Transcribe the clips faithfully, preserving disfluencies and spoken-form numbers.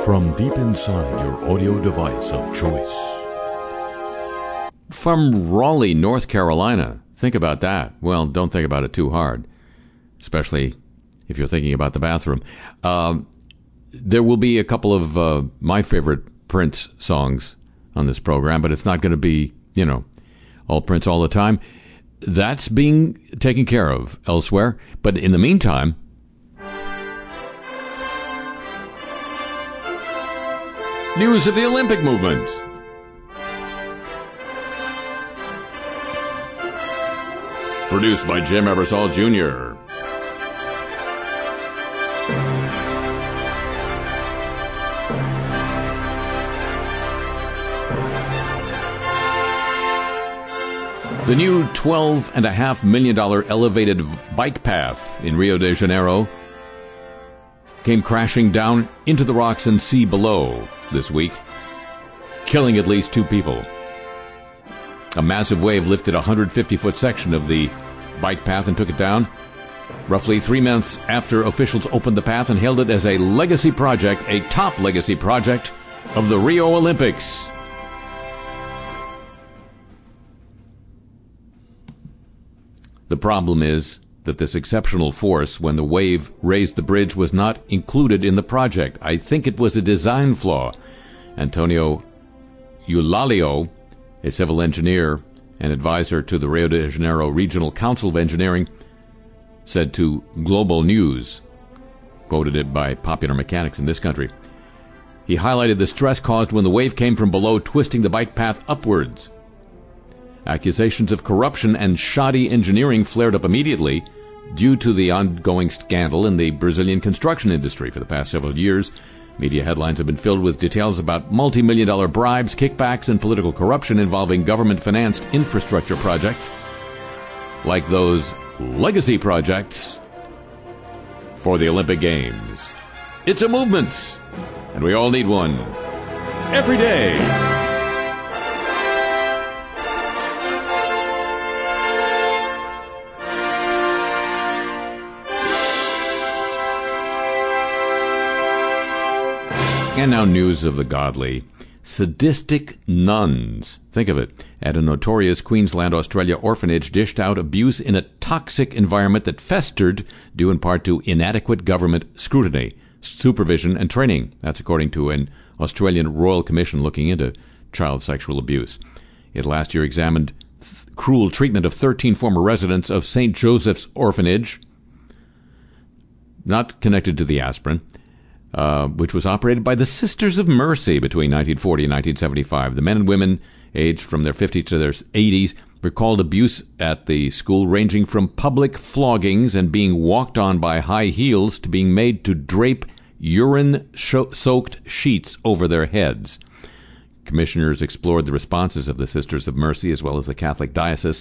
from deep inside your audio device of choice. From Raleigh, North Carolina. Think about that. Well, don't think about it too hard, especially if you're thinking about the bathroom. Uh, there will be a couple of uh, my favorite Prince songs on this program, but it's not going to be, you know, all Prince all the time. That's being taken care of elsewhere. But in the meantime, news of the Olympic movement. Produced by Jim Ebersol Junior The new twelve point five million dollars elevated bike path in Rio de Janeiro came crashing down into the rocks and sea below this week, killing at least two people. A massive wave lifted a one hundred fifty foot section of the bike path and took it down. Roughly three months after officials opened the path and hailed it as a legacy project, a top legacy project of the Rio Olympics. The problem is that this exceptional force, when the wave raised the bridge, was not included in the project. I think it was a design flaw. Antonio Eulalio, a civil engineer and advisor to the Rio de Janeiro Regional Council of Engineering, said to Global News, quoted it by Popular Mechanics in this country. He highlighted the stress caused when the wave came from below, twisting the bike path upwards. Accusations of corruption and shoddy engineering flared up immediately due to the ongoing scandal in the Brazilian construction industry. For the past several years, media headlines have been filled with details about multi-million dollar bribes, kickbacks, and political corruption involving government-financed infrastructure projects, like those legacy projects for the Olympic Games. It's a movement, and we all need one. Every day. And now news of the godly. Sadistic nuns, think of it, at a notorious Queensland, Australia orphanage dished out abuse in a toxic environment that festered due in part to inadequate government scrutiny, supervision, and training. That's according to an Australian Royal Commission looking into child sexual abuse. It last year examined th- cruel treatment of thirteen former residents of Saint Joseph's Orphanage, not connected to the aspirin, Uh, which was operated by the Sisters of Mercy between nineteen forty and nineteen seventy-five. The men and women, aged from their fifties to their eighties, recalled abuse at the school ranging from public floggings and being walked on by high heels to being made to drape urine-soaked sheets over their heads. Commissioners explored the responses of the Sisters of Mercy as well as the Catholic Diocese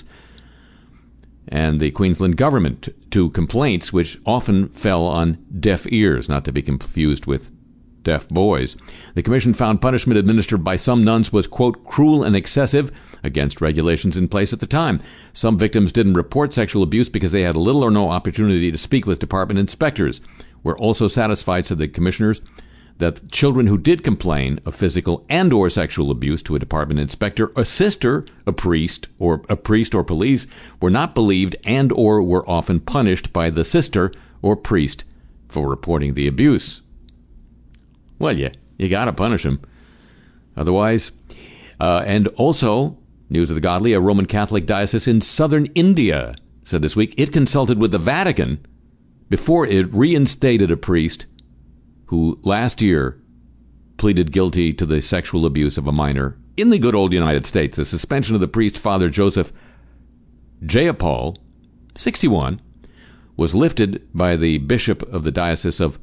and the Queensland government to complaints which often fell on deaf ears, not to be confused with deaf boys. The commission found punishment administered by some nuns was, quote, cruel and excessive against regulations in place at the time. Some victims didn't report sexual abuse because they had little or no opportunity to speak with department inspectors. We're also satisfied, said the commissioners, that children who did complain of physical and or sexual abuse to a department inspector, a sister, a priest, or a priest or police were not believed and or were often punished by the sister or priest for reporting the abuse. Well, yeah, you got to punish them. Otherwise, uh, and also, news of the godly, a Roman Catholic diocese in southern India said this week it consulted with the Vatican before it reinstated a priest who last year pleaded guilty to the sexual abuse of a minor in the good old United States. The suspension of the priest, Father Joseph Jayapal, sixty-one, was lifted by the bishop of the Diocese of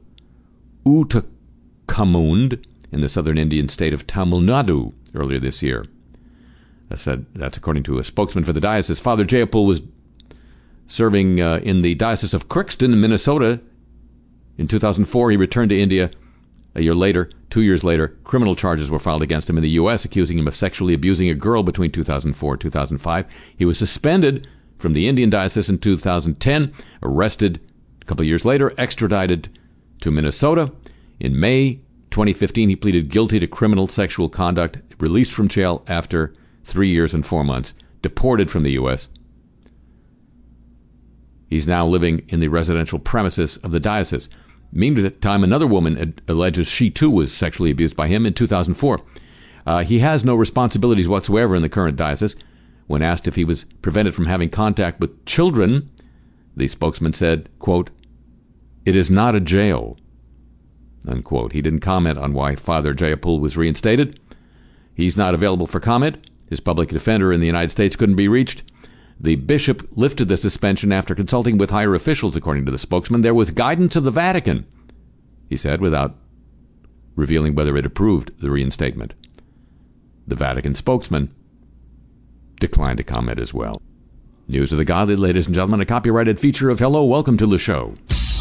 Uttarakhand in the southern Indian state of Tamil Nadu earlier this year. That said, that's according to a spokesman for the diocese. Father Jayapal was serving uh, in the Diocese of Crookston, Minnesota. In two thousand four, he returned to India. A year later, two years later, criminal charges were filed against him in the U S, accusing him of sexually abusing a girl between two thousand four and two thousand five. He was suspended from the Indian diocese in two thousand ten, arrested a couple of years later, extradited to Minnesota. In May twenty fifteen, he pleaded guilty to criminal sexual conduct, released from jail after three years and four months, deported from the U S. He's now living in the residential premises of the diocese. Meantime, another woman ad- alleges she too was sexually abused by him in two thousand four. Uh, he has no responsibilities whatsoever in the current diocese. When asked if he was prevented from having contact with children, the spokesman said, quote, "It is not a jail," unquote. He didn't comment on why Father Jayapal was reinstated. He's not available for comment. His public defender in the United States couldn't be reached. The bishop lifted the suspension after consulting with higher officials, according to the spokesman. There was guidance of the Vatican, he said, without revealing whether it approved the reinstatement. The Vatican spokesman declined to comment as well. News of the Godly, ladies and gentlemen, a copyrighted feature of Hello, Welcome to the Show.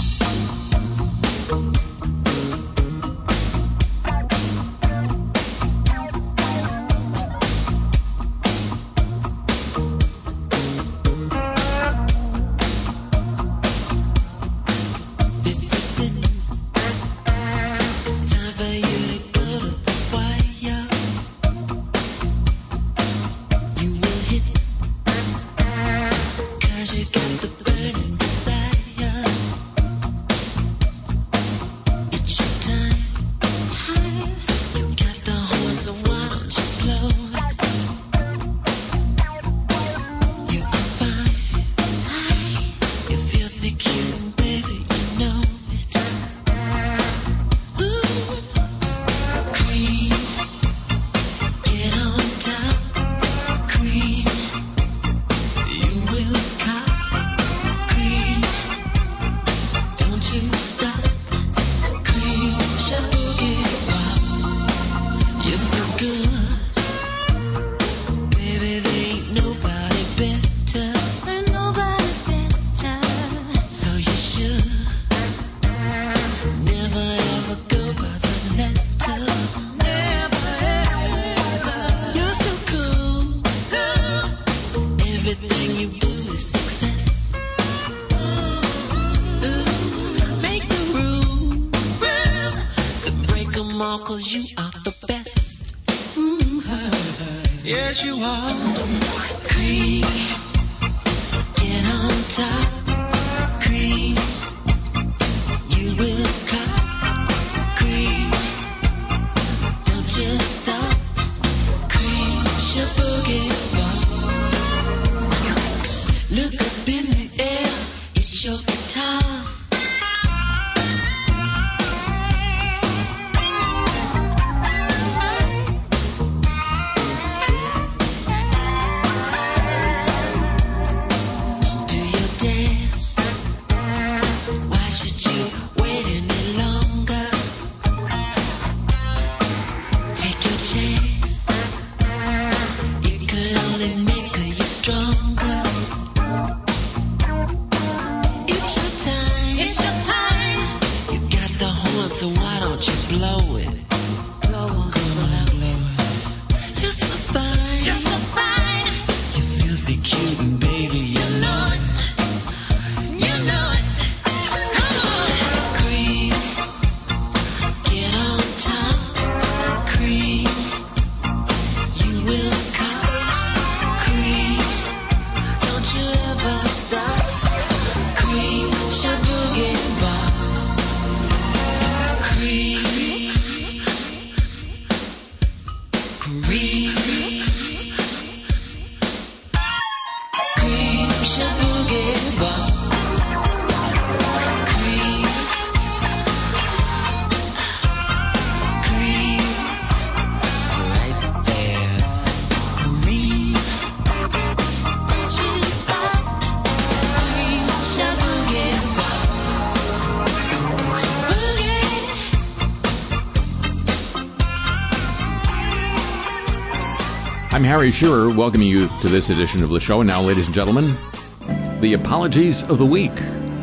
I'm Harry Shearer, welcoming you to this edition of the show. And now, ladies and gentlemen, the apologies of the week.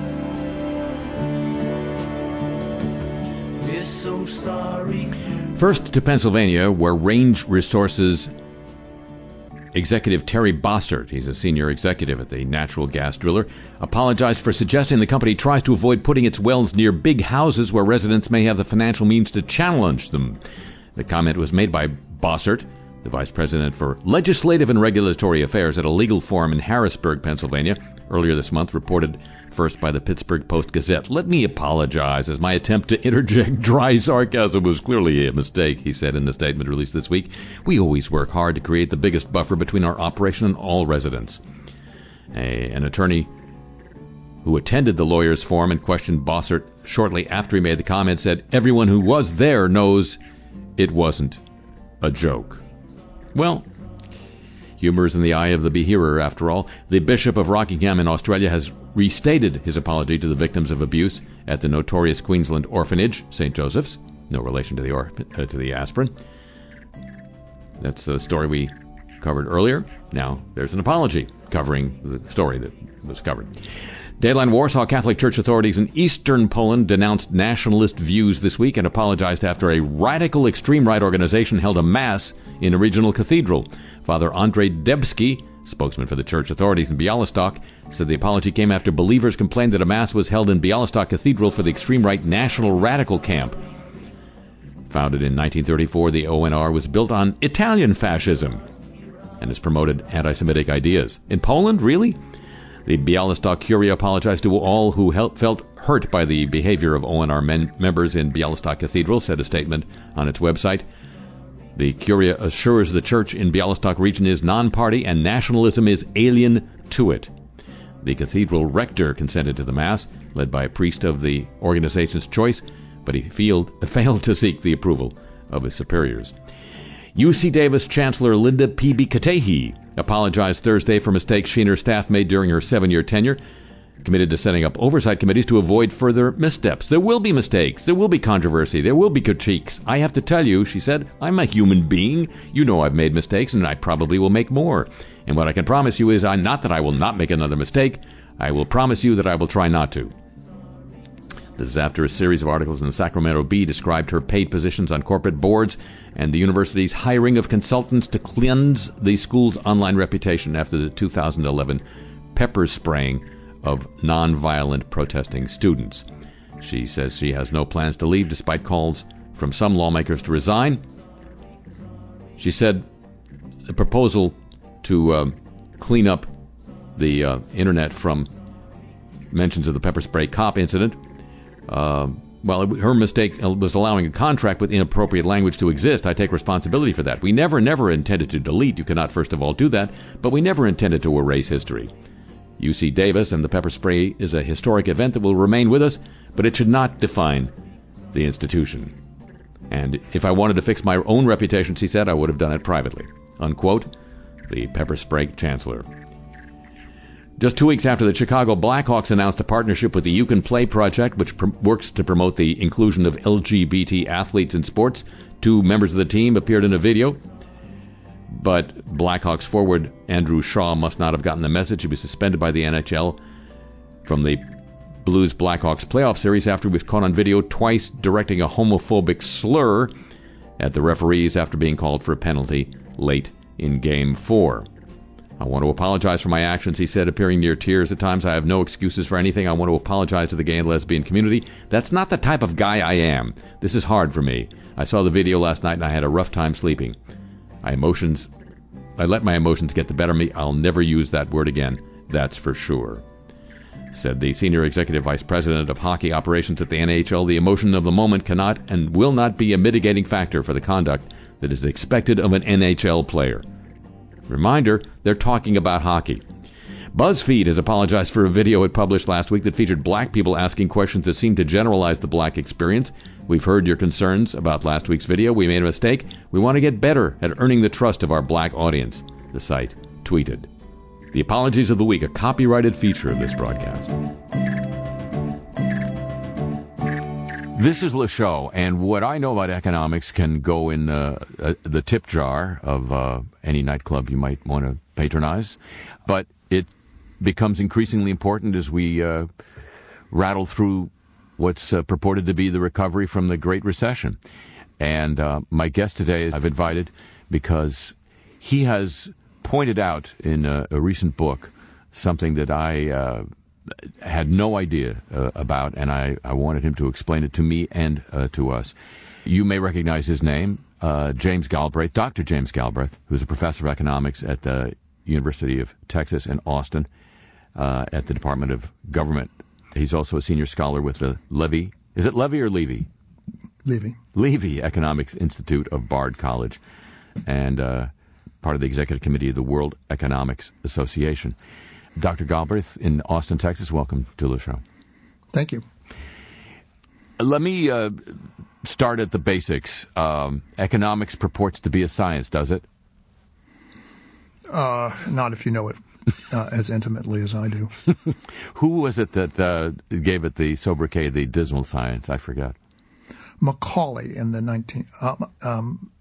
We're so sorry. First to Pennsylvania, where range resources executive Terry Bossert, he's a senior executive at the natural gas driller, apologized for suggesting the company tries to avoid putting its wells near big houses where residents may have the financial means to challenge them. The comment was made by Bossert, the vice president for legislative and regulatory affairs, at a legal forum in Harrisburg, Pennsylvania, earlier this month, reported first by the Pittsburgh Post-Gazette. "Let me apologize, as my attempt to interject dry sarcasm was clearly a mistake," he said in a statement released this week. "We always work hard to create the biggest buffer between our operation and all residents." A, an attorney who attended the lawyers' forum and questioned Bossert shortly after he made the comment said, "Everyone who was there knows it wasn't a joke." Well, humor is in the eye of the behearer, after all. The Bishop of Rockingham in Australia has restated his apology to the victims of abuse at the notorious Queensland orphanage, Saint Joseph's. No relation to the orphan, uh, to the aspirin. That's a story we covered earlier. Now there's an apology covering the story that was covered. Dayline Warsaw Catholic Church authorities in eastern Poland denounced nationalist views this week and apologized after a radical extreme right organization held a mass in a regional cathedral. Father Andrzej Debski, spokesman for the church authorities in Białystok, said the apology came after believers complained that a mass was held in Białystok Cathedral for the extreme right National Radical Camp. Founded in nineteen thirty-four, the O N R was built on Italian fascism and has promoted anti-Semitic ideas. In Poland, really? The Białystok Curia apologized to all who helped, felt hurt by the behavior of O N R men, members in Białystok Cathedral, said a statement on its website. The Curia assures the church in Białystok region is non-party and nationalism is alien to it. The cathedral rector consented to the Mass, led by a priest of the organization's choice, but he failed, failed to seek the approval of his superiors. U C Davis Chancellor Linda P B Katehi apologized Thursday for mistakes she and her staff made during her seven-year tenure, committed to setting up oversight committees to avoid further missteps. There will be mistakes. There will be controversy. There will be critiques. I have to tell you, she said, I'm a human being. You know I've made mistakes, and I probably will make more. And what I can promise you is I, not that I will not make another mistake. I will promise you that I will try not to. This is after a series of articles in the Sacramento Bee described her paid positions on corporate boards and the university's hiring of consultants to cleanse the school's online reputation after the two thousand eleven pepper spraying of nonviolent protesting students. She says she has no plans to leave despite calls from some lawmakers to resign. She said the proposal to uh, clean up the uh, internet from mentions of the pepper spray cop incident, uh, well, it, her mistake was allowing a contract with inappropriate language to exist. I take responsibility for that. We never, never intended to delete. You cannot, first of all, do that. But we never intended to erase history. U C Davis and the pepper spray is a historic event that will remain with us, but it should not define the institution. And if I wanted to fix my own reputation, she said, I would have done it privately. Unquote, the pepper spray chancellor. Just two weeks after the Chicago Blackhawks announced a partnership with the You Can Play Project, which pr- works to promote the inclusion of L G B T athletes in sports, two members of the team appeared in a video. But Blackhawks forward Andrew Shaw must not have gotten the message. He was suspended by the N H L from the Blues Blackhawks playoff series after he was caught on video twice directing a homophobic slur at the referees after being called for a penalty late in Game four. I want to apologize for my actions, he said, appearing near tears at times. I have no excuses for anything. I want to apologize to the gay and lesbian community. That's not the type of guy I am. This is hard for me. I saw the video last night and I had a rough time sleeping. My emotions, I let my emotions get the better of me. I'll never use that word again. That's for sure. Said the senior executive vice president of hockey operations at the N H L, the emotion of the moment cannot and will not be a mitigating factor for the conduct that is expected of an N H L player. Reminder, they're talking about hockey. BuzzFeed has apologized for a video it published last week that featured black people asking questions that seemed to generalize the black experience. We've heard your concerns about last week's video. We made a mistake. We want to get better at earning the trust of our black audience, the site tweeted. The apologies of the week, a copyrighted feature of this broadcast. This is LeShow, and what I know about economics can go in uh, uh, the tip jar of uh, any nightclub you might want to patronize, but it becomes increasingly important as we uh, rattle through what's uh, purported to be the recovery from the Great Recession. And uh, my guest today I've invited because he has pointed out in a, a recent book something that I uh, had no idea uh, about, and I, I wanted him to explain it to me and uh, to us. You may recognize his name, uh, James Galbraith, Doctor James Galbraith, who's a professor of economics at the University of Texas in Austin uh, at the Department of Government. He's also a senior scholar with the Levy. Is it Levy or Levy? Levy. Levy Economics Institute of Bard College, and uh, part of the executive committee of the World Economics Association. Doctor Galbraith in Austin, Texas, welcome to the show. Thank you. Let me uh, start at the basics. Um, economics purports to be a science, does it? Uh, not if you know it uh, as intimately as I do. Who was it that uh, gave it the sobriquet, the dismal science? I forget. Macaulay in the nineteen um, um,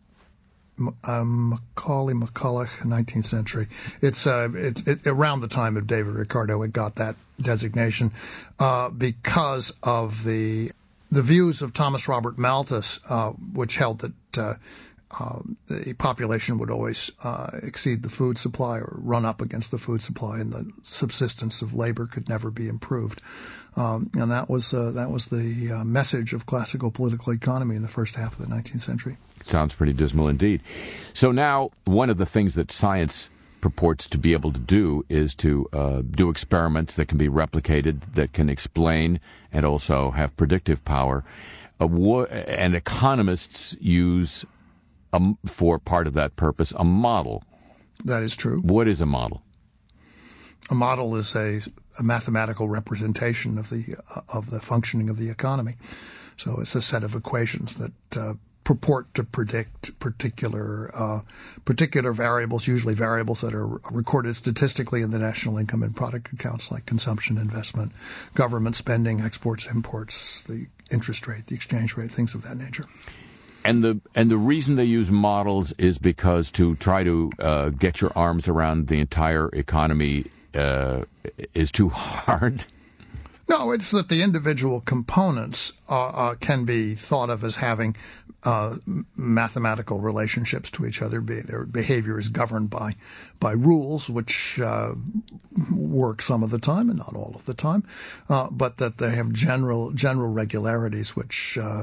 um, Macaulay McCulloch, nineteenth century. It's uh, it, it, around the time of David Ricardo. It got that designation uh, because of the the views of Thomas Robert Malthus, uh, which held that uh, uh, the population would always uh, exceed the food supply or run up against the food supply, and the subsistence of labor could never be improved. Um, and that was uh, that was the uh, message of classical political economy in the first half of the nineteenth century. Sounds pretty dismal indeed. So now one of the things that science purports to be able to do is to uh, do experiments that can be replicated, that can explain and also have predictive power. Uh, wh- and economists use, um, for part of that purpose, a model. That is true. What is a model? A model is a, a mathematical representation of the uh, of the functioning of the economy. So it's a set of equations that uh, purport to predict particular uh, particular variables, usually variables that are recorded statistically in the national income and product accounts, like consumption, investment, government spending, exports, imports, the interest rate, the exchange rate, things of that nature. And the and the reason they use models is because to try to uh, get your arms around the entire economy uh, is too hard. No, it's that the individual components uh, uh, can be thought of as having uh, mathematical relationships to each other. Be, their behavior is governed by by rules, which uh, work some of the time and not all of the time, uh, but that they have general general regularities which uh,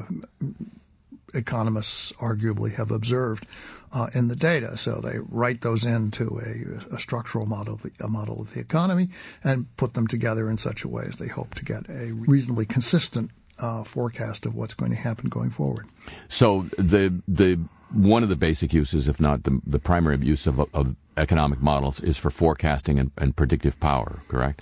economists arguably have observed uh, in the data. So they write those into a, a structural model, of the, a model of the economy, and put them together in such a way as they hope to get a reasonably consistent uh, forecast of what's going to happen going forward. So the the one of the basic uses, if not the the primary use of, of economic models, is for forecasting and, and predictive power, correct?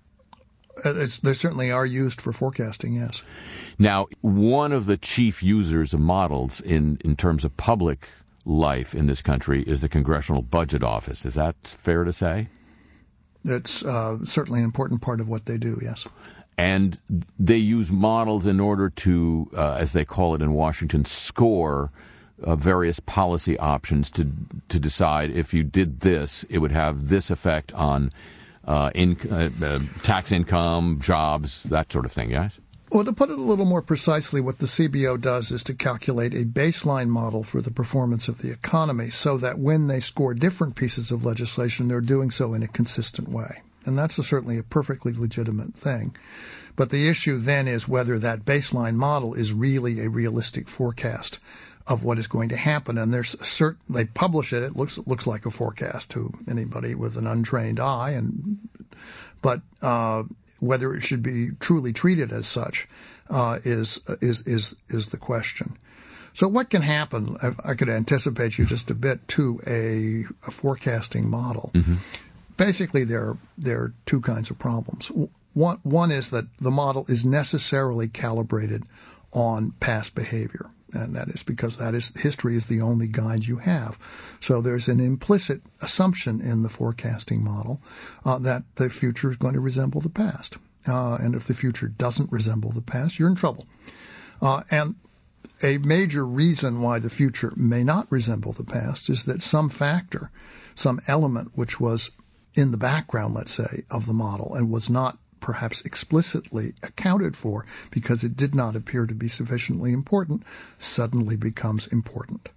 It's, they certainly are used for forecasting, yes. Now, one of the chief users of models in, in terms of public life in this country is the Congressional Budget Office. Is that fair to say? It's uh, certainly an important part of what they do, yes. And they use models in order to, uh, as they call it in Washington, score uh, various policy options to to decide if you did this, it would have this effect on Uh, in, uh, uh, tax income, jobs, that sort of thing, yes? Well, to put it a little more precisely, what the C B O does is to calculate a baseline model for the performance of the economy so that when they score different pieces of legislation, they're doing so in a consistent way. And that's a, certainly a perfectly legitimate thing. But the issue then is whether that baseline model is really a realistic forecast of what is going to happen. And there's certain, they publish it, it looks it looks like a forecast to anybody with an untrained eye, and but uh, whether it should be truly treated as such uh, is is is is the question. So what can happen, if I could anticipate you just a bit, to a, a forecasting model. Mm-hmm. Basically, there, there are two kinds of problems. One, one is that the model is necessarily calibrated on past behavior. And that is because that is history is the only guide you have. So there's an implicit assumption in the forecasting model uh, that the future is going to resemble the past. Uh, and if the future doesn't resemble the past, you're in trouble. Uh, and a major reason why the future may not resemble the past is that some factor, some element which was in the background, let's say, of the model and was not perhaps explicitly accounted for because it did not appear to be sufficiently important, suddenly becomes important.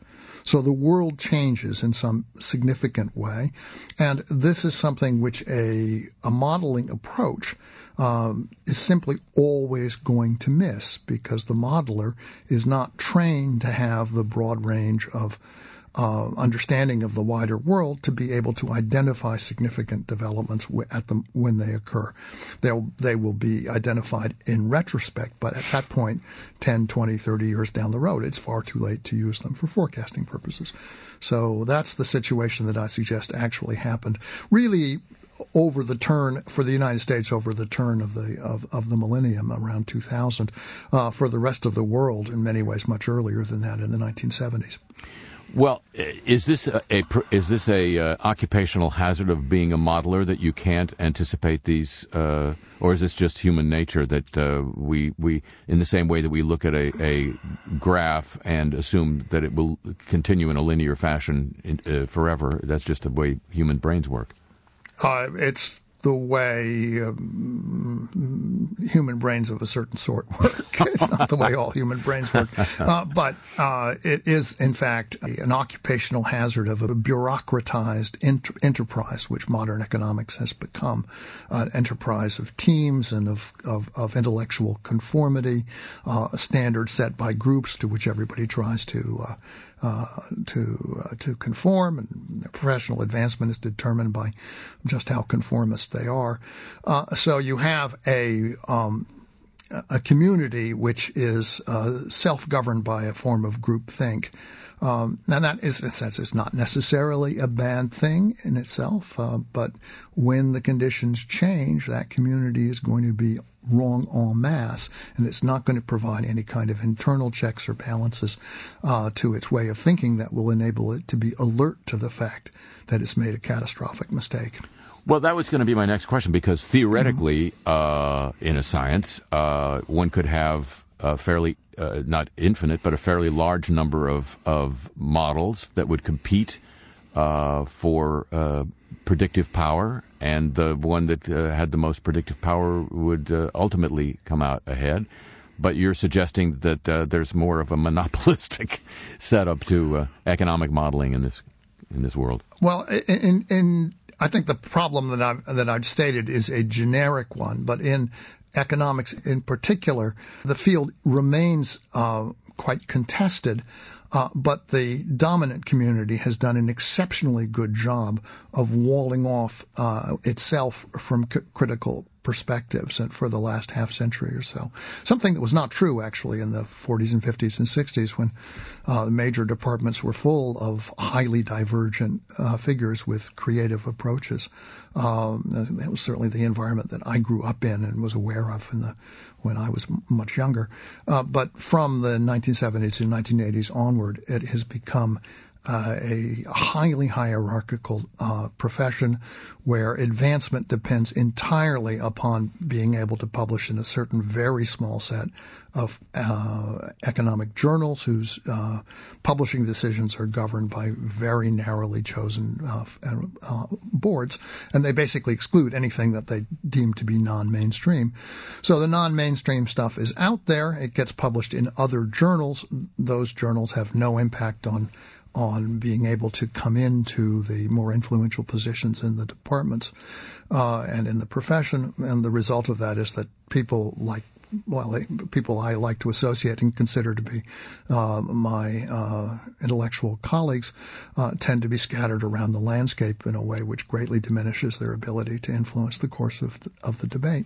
So the world changes in some significant way, and this is something which a, a modeling approach um, is simply always going to miss, because the modeler is not trained to have the broad range of Uh, understanding of the wider world to be able to identify significant developments w- at the, when they occur. They'll, they will be identified in retrospect, but at that point, ten, twenty, thirty years down the road, it's far too late to use them for forecasting purposes. So that's the situation that I suggest actually happened. Really, over the turn for the United States, over the turn of the of, of the millennium around two thousand, uh, for the rest of the world in many ways much earlier than that in the nineteen seventies. Well, is this a, a is this a uh, occupational hazard of being a modeler, that you can't anticipate these, uh, or is this just human nature that uh, we we in the same way that we look at a, a graph and assume that it will continue in a linear fashion in, uh, forever? That's just the way human brains work. Uh, it's the way um, human brains of a certain sort work. It's not the way all human brains work. Uh, but uh, it is, in fact, an occupational hazard of a bureaucratized inter- enterprise, which modern economics has become, an enterprise of teams and of, of, of intellectual conformity, uh, a standard set by groups to which everybody tries to uh, Uh, to uh, to conform, and professional advancement is determined by just how conformist they are. Uh, so you have a um, a community which is uh, self-governed by a form of groupthink. Um, and that is, in a sense, is not necessarily a bad thing in itself, uh, but when the conditions change, that community is going to be wrong en masse, and it's not going to provide any kind of internal checks or balances uh, to its way of thinking that will enable it to be alert to the fact that it's made a catastrophic mistake. Well, that was going to be my next question, because theoretically, mm-hmm. uh, in a science, uh, one could have a fairly, uh, not infinite, but a fairly large number of, of models that would compete uh, for uh, predictive power, and the one that uh, had the most predictive power would uh, ultimately come out ahead. But you're suggesting that uh, there's more of a monopolistic setup to uh, economic modeling in this in this world. Well, in, in I think the problem that I've that I've stated is a generic one, but in economics in particular, the field remains uh, quite contested. Uh, but the dominant community has done an exceptionally good job of walling off uh, itself from c- critical perspectives and for the last half century or so. Something that was not true, actually, in the forties and fifties and sixties, when uh, the major departments were full of highly divergent uh, figures with creative approaches. Um, that was certainly the environment that I grew up in and was aware of in the when I was m- much younger. Uh, but from the nineteen seventies and nineteen eighties onward, it has become uh, a highly hierarchical uh, profession where advancement depends entirely upon being able to publish in a certain very small set of uh, economic journals whose uh, publishing decisions are governed by very narrowly chosen uh, uh, boards, and they basically exclude anything that they deem to be non-mainstream. So the non-mainstream stuff is out there. It gets published in other journals. Those journals have no impact on on being able to come into the more influential positions in the departments uh, and in the profession. And the result of that is that people like well, they, people I like to associate and consider to be uh, my uh, intellectual colleagues uh, tend to be scattered around the landscape in a way which greatly diminishes their ability to influence the course of the, of the debate.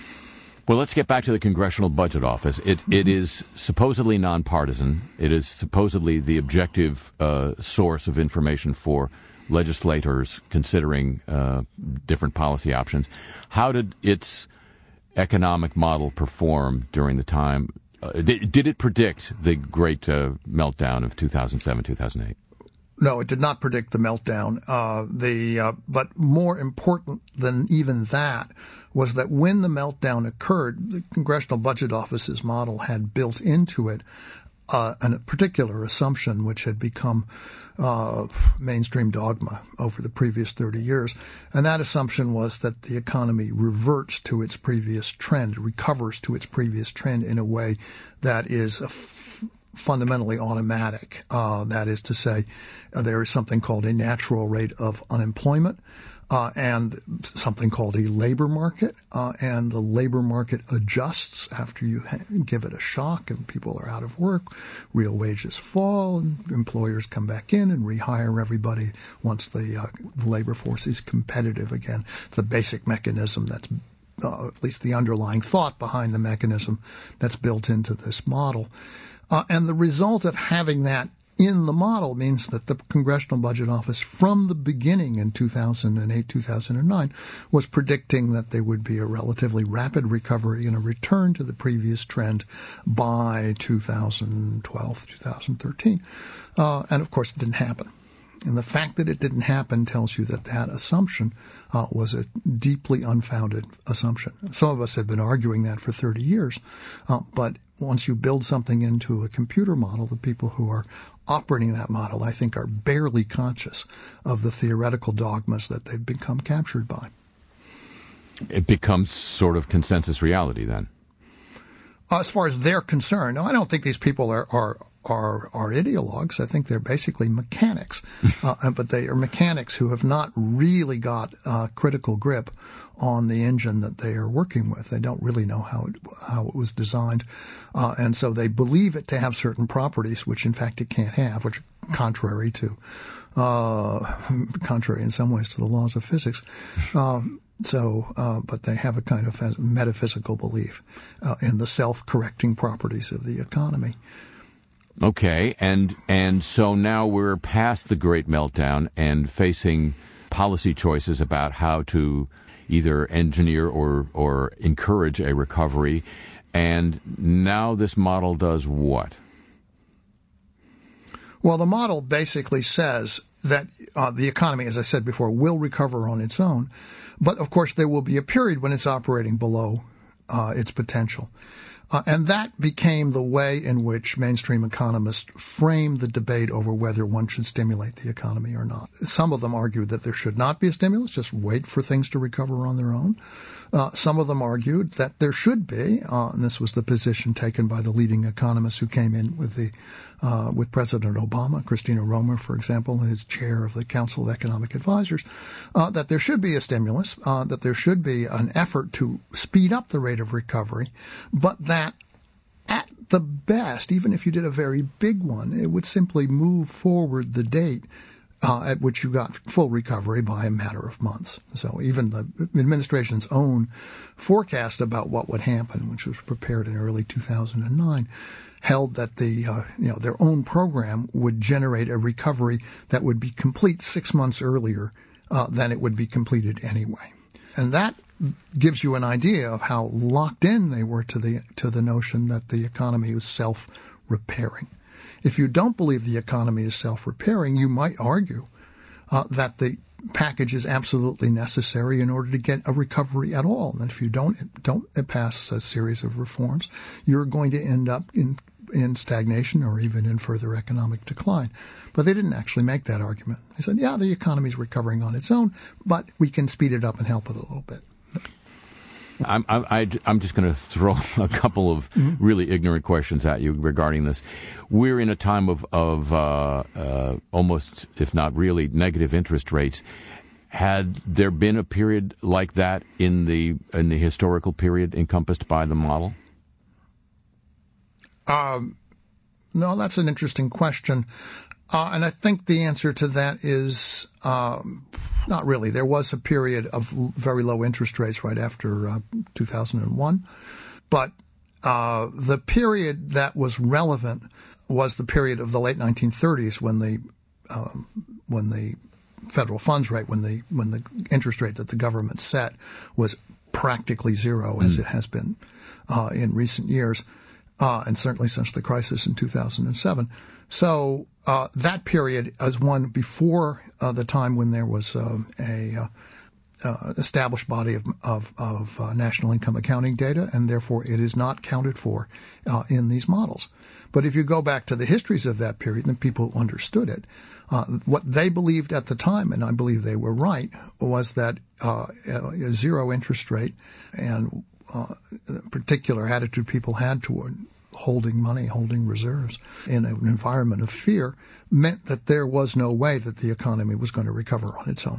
Well, let's get back to the Congressional Budget Office. It mm-hmm. It is supposedly nonpartisan. It is supposedly the objective uh, source of information for legislators considering uh, different policy options. How did its economic model perform during the time? Uh, did, did it predict the great uh, meltdown of two thousand seven, two thousand eight? No, it did not predict the meltdown. Uh, the uh, but more important than even that was that when the meltdown occurred, the Congressional Budget Office's model had built into it uh, a particular assumption which had become uh, mainstream dogma over the previous thirty years, and that assumption was that the economy reverts to its previous trend, recovers to its previous trend in a way that is a f- fundamentally automatic. Uh, that is to say, uh, there is something called a natural rate of unemployment. Uh, and something called a labor market, uh, and the labor market adjusts after you ha- give it a shock and people are out of work. Real wages fall, and employers come back in and rehire everybody once the, uh, the labor force is competitive again. It's the basic mechanism that's uh, at least the underlying thought behind the mechanism that's built into this model. Uh, and the result of having that in the model means that the Congressional Budget Office from the beginning in two thousand eight, two thousand nine was predicting that there would be a relatively rapid recovery and a return to the previous trend by two thousand twelve, two thousand thirteen. Uh, and of course, it didn't happen. And the fact that it didn't happen tells you that that assumption uh, was a deeply unfounded assumption. Some of us have been arguing that for thirty years, uh, but once you build something into a computer model, the people who are operating that model, I think, are barely conscious of the theoretical dogmas that they've become captured by. It becomes sort of consensus reality then. Uh, as far as they're concerned, no, I don't think these people are are are, are ideologues. I think they're basically mechanics, uh, but they are mechanics who have not really got uh, critical grip on the engine that they are working with. They don't really know how it, how it was designed, uh, and so they believe it to have certain properties which, in fact, it can't have, which are contrary to, uh, contrary in some ways to the laws of physics. Um, So, uh, but they have a kind of metaphysical belief uh, in the self-correcting properties of the economy. Okay, and and so now we're past the Great Meltdown and facing policy choices about how to either engineer or or encourage a recovery. And now this model does what? Well, the model basically says that uh, the economy, as I said before, will recover on its own. But, of course, there will be a period when it's operating below uh, its potential. Uh, and that became the way in which mainstream economists framed the debate over whether one should stimulate the economy or not. Some of them argued that there should not be a stimulus, just wait for things to recover on their own. Uh, some of them argued that there should be, uh, and this was the position taken by the leading economists who came in with the uh, with President Obama, Christina Romer, for example, his chair of the Council of Economic Advisors, uh, that there should be a stimulus, uh, that there should be an effort to speed up the rate of recovery, but that at the best, even if you did a very big one, it would simply move forward the date Uh, at which you got full recovery by a matter of months. So even the administration's own forecast about what would happen, which was prepared in early two thousand nine, held that the uh, you know their own program would generate a recovery that would be complete six months earlier uh, than it would be completed anyway. And that gives you an idea of how locked in they were to the to the notion that the economy was self-repairing. If you don't believe the economy is self-repairing, you might argue uh, that the package is absolutely necessary in order to get a recovery at all. And if you don't don't pass a series of reforms, you're going to end up in in stagnation or even in further economic decline. But they didn't actually make that argument. They said, yeah, the economy is recovering on its own, but we can speed it up and help it a little bit. I'm, I, I'm just going to throw a couple of mm-hmm. really ignorant questions at you regarding this. We're in a time of, of uh, uh, almost, if not really, negative interest rates. Had there been a period like that in the in the historical period encompassed by the model? Um, no, that's an interesting question. Uh, and I think the answer to that is um, not really. There was a period of very low interest rates right after uh, two thousand one. But uh, the period that was relevant was the period of the late nineteen thirties when the um, when the federal funds rate, when the when the interest rate that the government set was practically zero, as mm. it has been uh, in recent years, uh, and certainly since the crisis in two thousand seven. So uh, that period is one before uh, the time when there was uh, a uh, uh, established body of of, of uh, national income accounting data, and therefore it is not counted for uh, in these models. But if you go back to the histories of that period and the people who understood it, uh, what they believed at the time, and I believe they were right, was that uh, a zero interest rate and uh, the particular attitude people had toward holding money, holding reserves in an environment of fear meant that there was no way that the economy was going to recover on its own.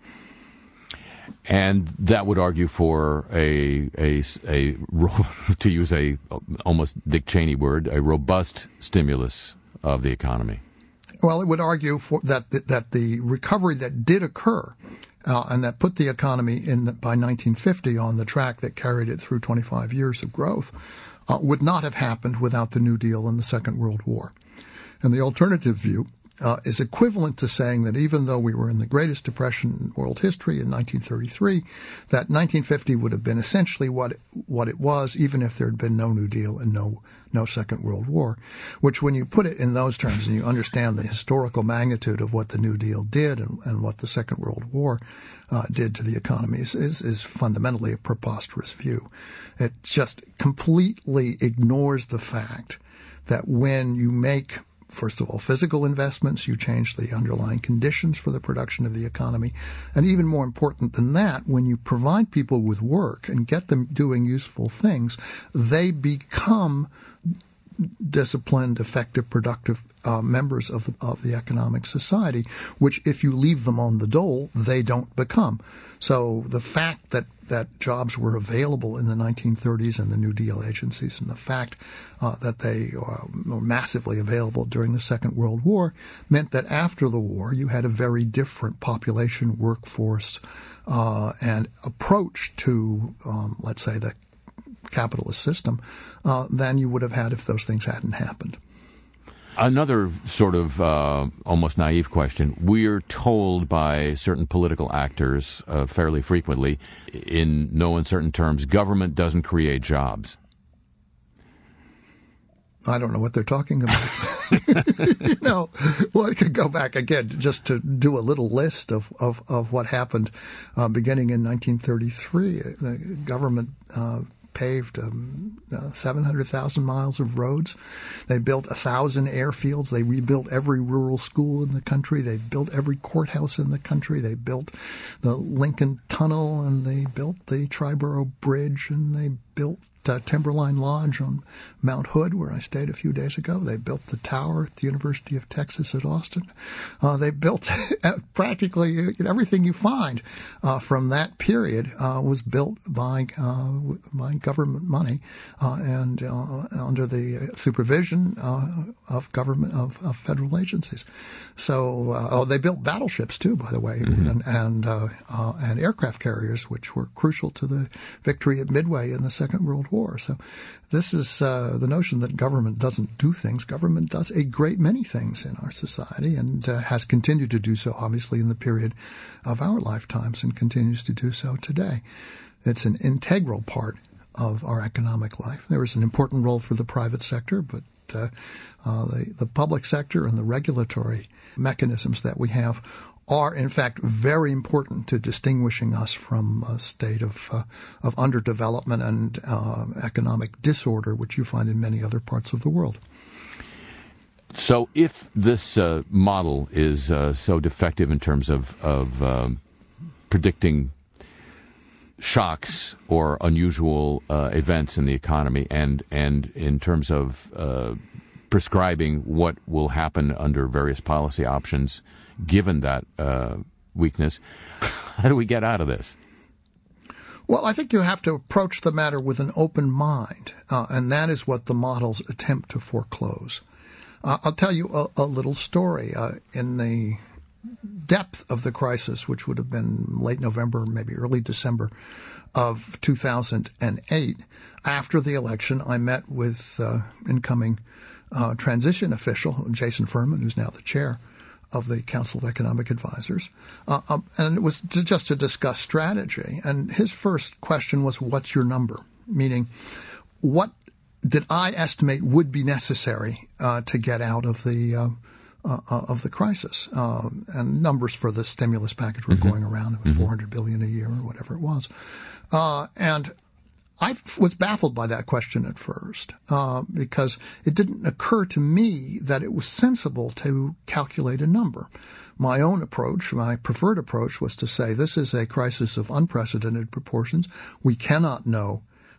And that would argue for a, a, a to use a almost Dick Cheney word, a robust stimulus of the economy. Well, it would argue for that that the recovery that did occur uh, and that put the economy in the, by nineteen fifty on the track that carried it through twenty-five years of growth uh, would not have happened without the New Deal and the Second World War. And the alternative view Uh, is equivalent to saying that even though we were in the greatest depression in world history in nineteen thirty-three, that nineteen fifty would have been essentially what it, what it was, even if there had been no New Deal and no no Second World War. Which, when you put it in those terms and you understand the historical magnitude of what the New Deal did and, and what the Second World War uh, did to the economy, is, is, is fundamentally a preposterous view. It just completely ignores the fact that when you make, first of all, physical investments, you change the underlying conditions for the production of the economy. And even more important than that, when you provide people with work and get them doing useful things, they become disciplined, effective, productive uh, members of the, of the economic society, which if you leave them on the dole, they don't become. So the fact that that jobs were available in the nineteen thirties and the New Deal agencies, and the fact uh, that they uh, were massively available during the Second World War meant that after the war you had a very different population, workforce, uh, and approach to, um, let's say, the capitalist system uh, than you would have had if those things hadn't happened. Another sort of uh, almost naive question. We're told by certain political actors uh, fairly frequently, in no uncertain terms, government doesn't create jobs. I don't know what they're talking about. you know, well, I could go back again just to do a little list of, of, of what happened uh, beginning in nineteen thirty-three. The government uh, paved um, uh, seven hundred thousand miles of roads. They built one thousand airfields. They rebuilt every rural school in the country. They built every courthouse in the country. They built the Lincoln Tunnel, and they built the Triborough Bridge, and they built Uh, Timberline Lodge on Mount Hood, where I stayed a few days ago. They built the tower at the University of Texas at Austin. Uh, they built practically everything you find uh, from that period uh, was built by uh, by government money uh, and uh, under the supervision uh, of government of, of federal agencies. So, uh, oh, they built battleships too, by the way, mm-hmm. and and, uh, uh, and aircraft carriers, which were crucial to the victory at Midway in the Second World War. So this is uh, the notion that government doesn't do things. Government does a great many things in our society and uh, has continued to do so, obviously, in the period of our lifetimes and continues to do so today. It's an integral part of our economic life. There is an important role for the private sector, but uh, uh, the, the public sector and the regulatory mechanisms that we have are, in fact, very important to distinguishing us from a state of uh, of underdevelopment and uh, economic disorder, which you find in many other parts of the world. So if this uh, model is uh, so defective in terms of, of um, predicting shocks or unusual uh, events in the economy and, and in terms of uh, prescribing what will happen under various policy options, given that uh, weakness, how do we get out of this? Well, I think you have to approach the matter with an open mind, uh, and that is what the models attempt to foreclose. Uh, I'll tell you a, a little story. Uh, in the depth of the crisis, which would have been late November, maybe early December of two thousand eight, after the election, I met with uh, incoming uh, transition official, Jason Furman, who's now the chair of the Council of Economic Advisors, uh, um, and it was to, just to discuss strategy. And his first question was, what's your number? Meaning, what did I estimate would be necessary uh, to get out of the uh, uh, of the crisis? Uh, and numbers for the stimulus package were mm-hmm. going around. It was mm-hmm. four hundred billion dollars a year or whatever it was. Uh, and I was baffled by that question at first uh, because it didn't occur to me that it was sensible to calculate a number. My own approach, my preferred approach, was to say this is a crisis of unprecedented proportions. We cannot know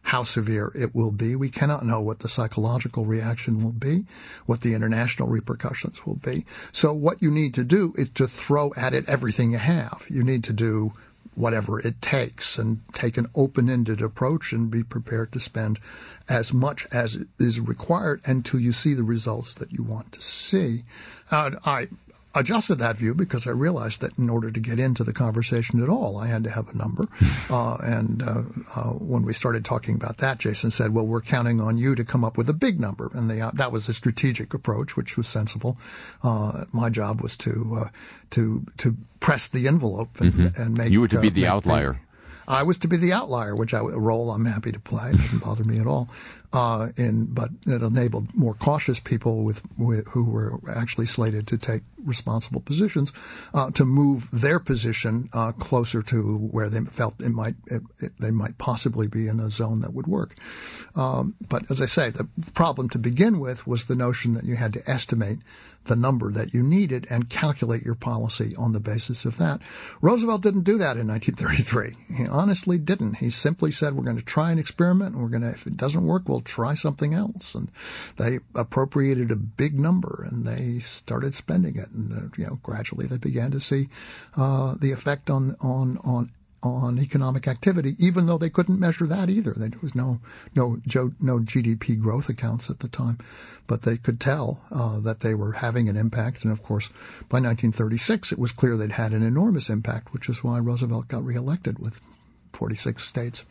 how severe it will be. We cannot know what the psychological reaction will be, what the international repercussions will be. So what you need to do is to throw at it everything you have. You need to do whatever it takes and take an open-ended approach and be prepared to spend as much as is required until you see the results that you want to see. Uh, I adjusted that view because I realized that in order to get into the conversation at all, I had to have a number. Uh, and uh, uh, when we started talking about that, Jason said, well, we're counting on you to come up with a big number. And they, uh, that was a strategic approach, which was sensible. Uh, my job was to uh, to to press the envelope and, mm-hmm. and make— You were to be uh, the outlier. The, I was to be the outlier, which I, a role I'm happy to play. It doesn't bother me at all. Uh, in, but it enabled more cautious people with, with who were actually slated to take responsible positions uh, to move their position uh, closer to where they felt it might it, it, they might possibly be in a zone that would work. Um, but as I say, the problem to begin with was the notion that you had to estimate the number that you needed and calculate your policy on the basis of that. Roosevelt didn't do that in nineteen thirty-three. He honestly didn't. He simply said, we're going to try an experiment, and we're going to, if it doesn't work, we'll try something else. And they appropriated a big number, and they started spending it. And, uh, you know, gradually they began to see uh, the effect on, on, on on economic activity, even though they couldn't measure that either. There was no no no G D P growth accounts at the time, but they could tell uh, that they were having an impact. And of course, by nineteen thirty-six, it was clear they'd had an enormous impact, which is why Roosevelt got reelected with forty-six states.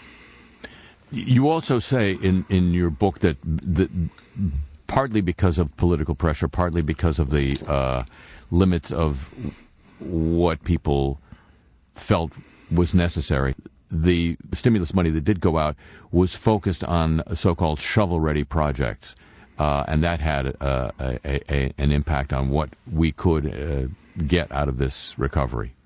You also say in, in your book that, that partly because of political pressure, partly because of the uh, limits of what people felt was necessary, the stimulus money that did go out was focused on so-called shovel-ready projects, uh, and that had uh, a, a, an impact on what we could uh, get out of this recovery.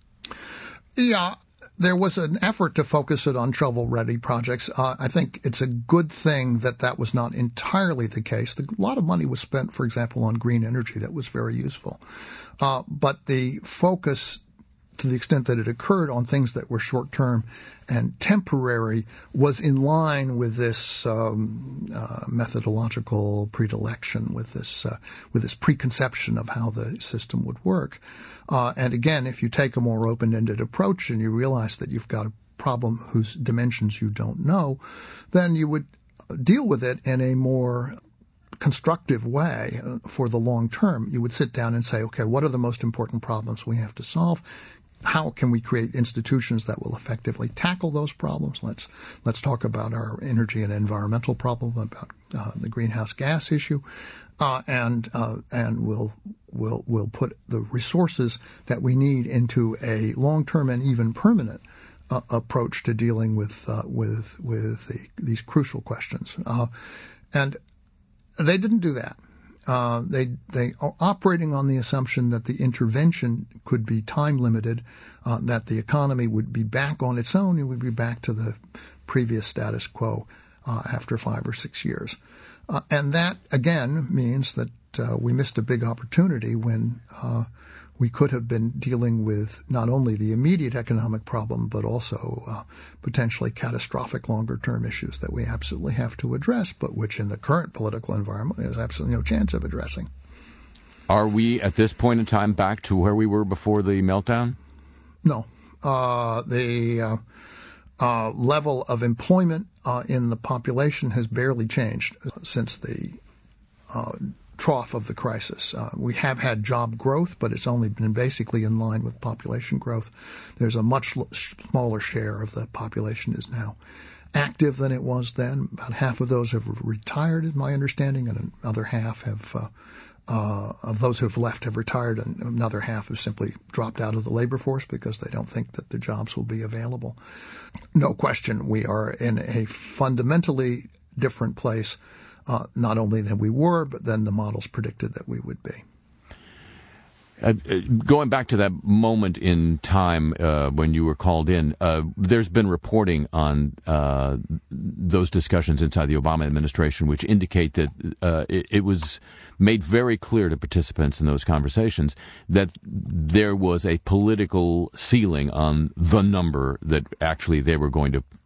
Yeah, there was an effort to focus it on shovel-ready projects. Uh, I think it's a good thing that that was not entirely the case. The, a lot of money was spent, for example, on green energy that was very useful. Uh, but the focus, to the extent that it occurred on things that were short-term and temporary, was in line with this um, uh, methodological predilection, with this uh, with this preconception of how the system would work. Uh, and again, if you take a more open-ended approach and you realize that you've got a problem whose dimensions you don't know, then you would deal with it in a more constructive way for the long term. You would sit down and say, okay, what are the most important problems we have to solve? How can we create institutions that will effectively tackle those problems? Let's let's talk about our energy and environmental problem, about uh, the greenhouse gas issue, uh, and uh, and we'll we'll we'll put the resources that we need into a long-term and even permanent uh, approach to dealing with uh, with with the, these crucial questions. Uh, and they didn't do that. Uh, they they are operating on the assumption that the intervention could be time limited, uh, that the economy would be back on its own, it would be back to the previous status quo uh, after five or six years, uh, and that again means that uh, we missed a big opportunity when uh, we could have been dealing with not only the immediate economic problem, but also uh, potentially catastrophic longer-term issues that we absolutely have to address, but which in the current political environment there's absolutely no chance of addressing. Are we, at this point in time, back to where we were before the meltdown? No. Uh, the uh, uh, level of employment uh, in the population has barely changed since the uh trough of the crisis. Uh, we have had job growth, but it's only been basically in line with population growth. There's a much l- smaller share of the population is now active than it was then. About half of those have retired, is my understanding, and another half have, uh, uh, of those who have left have retired, and another half have simply dropped out of the labor force because they don't think that the jobs will be available. No question, we are in a fundamentally different place, Uh, not only than we were, but than the models predicted that we would be. Uh, going back to that moment in time uh, when you were called in, uh, there's been reporting on uh, those discussions inside the Obama administration which indicate that uh, it, it was made very clear to participants in those conversations that there was a political ceiling on the number that actually they were going to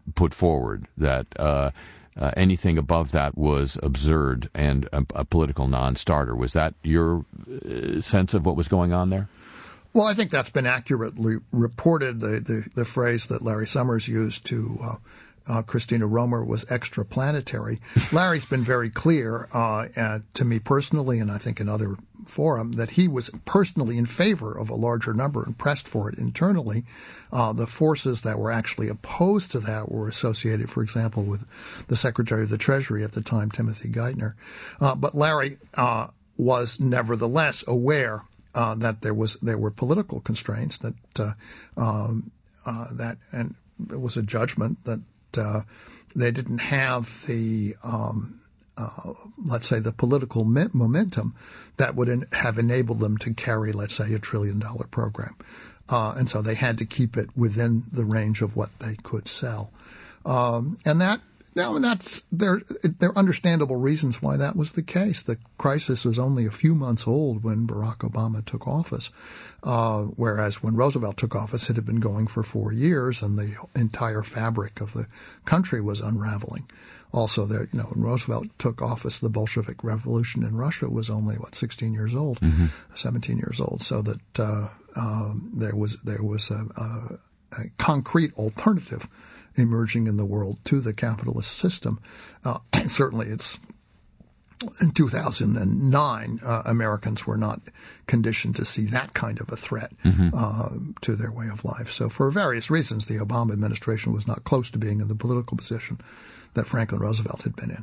put forward, that uh, uh, anything above that was absurd and a, a political non-starter. Was that your uh, sense of what was going on there? Well, I think that's been accurately reported. The the, the phrase that Larry Summers used to uh, uh, Christina Romer was extraplanetary. Larry's been very clear uh, uh, to me personally, and I think in other forum, that he was personally in favor of a larger number and pressed for it internally. Uh, the forces that were actually opposed to that were associated, for example, with the Secretary of the Treasury at the time, Timothy Geithner. Uh, but Larry uh, was nevertheless aware uh, that there was there were political constraints, that uh, um, uh, that and it was a judgment that uh, they didn't have the um, Uh, let's say, the political me- momentum that would en- have enabled them to carry, let's say, a trillion dollar program. Uh, and so they had to keep it within the range of what they could sell. Um, and that, now, that's, there, there are understandable reasons why that was the case. The crisis was only a few months old when Barack Obama took office, uh, whereas when Roosevelt took office, it had been going for four years and the entire fabric of the country was unraveling. Also, there, you know, when Roosevelt took office, the Bolshevik Revolution in Russia was only what sixteen years old, mm-hmm. seventeen years old. So that uh, um, there was there was a, a, a concrete alternative emerging in the world to the capitalist system. Uh, and certainly, it's in two thousand nine, uh, Americans were not conditioned to see that kind of a threat mm-hmm. uh, to their way of life. So, for various reasons, the Obama administration was not close to being in the political position that Franklin Roosevelt had been in.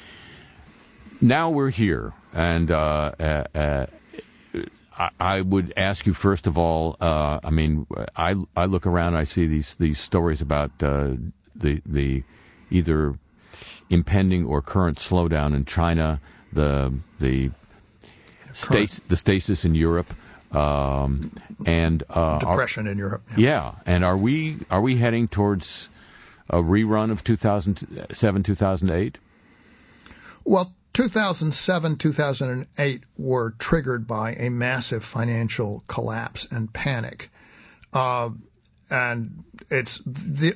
Now we're here, and uh, uh, uh, I, I would ask you first of all. Uh, I mean, I I look around, and I see these these stories about uh, the the either impending or current slowdown in China, the the states the stasis in Europe, um, and uh, depression are, in Europe. Yeah. yeah, and are we are we heading towards a rerun of two thousand seven, two thousand eight? Well, two thousand seven, two thousand eight were triggered by a massive financial collapse and panic. Uh, and it's the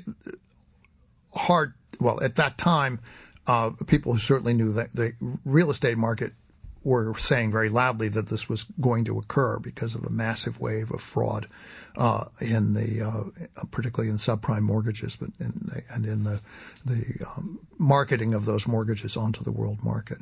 hard, well, at that time, uh, people who certainly knew that the real estate market were saying very loudly that this was going to occur because of a massive wave of fraud uh, in the, uh, particularly in subprime mortgages, but in the, and in the the um, marketing of those mortgages onto the world market.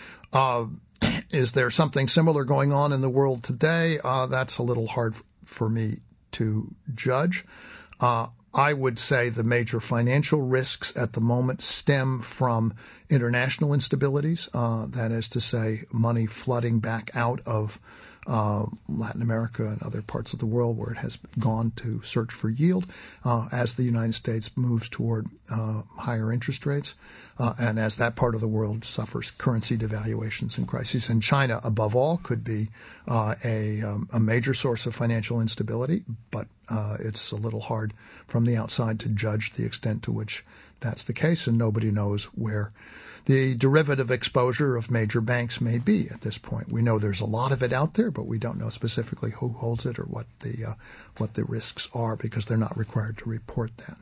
Uh, is there something similar going on in the world today? Uh, that's a little hard f- for me to judge. Uh, I would say the major financial risks at the moment stem from international instabilities. Uh, that is to say, money flooding back out of uh, Latin America and other parts of the world where it has gone to search for yield uh, as the United States moves toward uh, higher interest rates uh, and as that part of the world suffers currency devaluations and crises. And China, above all, could be uh, a, um, a major source of financial instability, but uh, it's a little hard from the outside to judge the extent to which that's the case, and nobody knows where the derivative exposure of major banks may be at this point. We know there's a lot of it out there, but we don't know specifically who holds it or what the uh, what the risks are because they're not required to report that.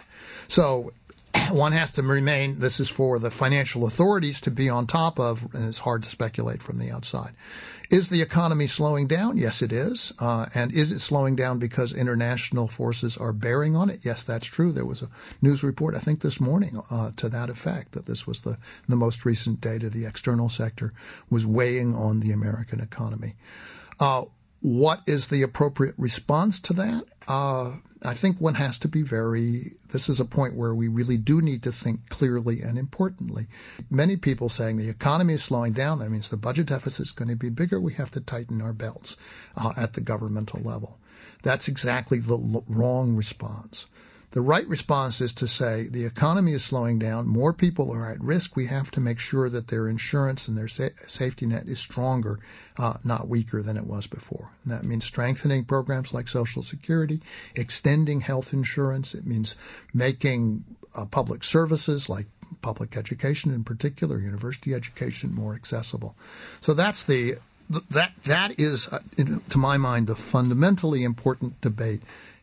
So one has to remain, this is for the financial authorities to be on top of, and it's hard to speculate from the outside. Is the economy slowing down? Yes, it is. Uh, and is it slowing down because international forces are bearing on it? Yes, that's true. There was a news report, I think this morning, uh, to that effect, that this was the, the most recent data. The external sector was weighing on the American economy. Uh, what is the appropriate response to that? Uh, I think one has to be very, this is a point where we really do need to think clearly and importantly. Many people saying the economy is slowing down, that means the budget deficit is going to be bigger, we have to tighten our belts uh, at the governmental level. That's exactly the l- wrong response. The right response is to say the economy is slowing down, more people are at risk, we have to make sure that their insurance and their sa- safety net is stronger, uh, not weaker than it was before. And that means strengthening programs like Social Security, extending health insurance. It means making uh, public services like public education in particular, university education, more accessible. So that's the that that is, uh, to my mind, the fundamentally important debate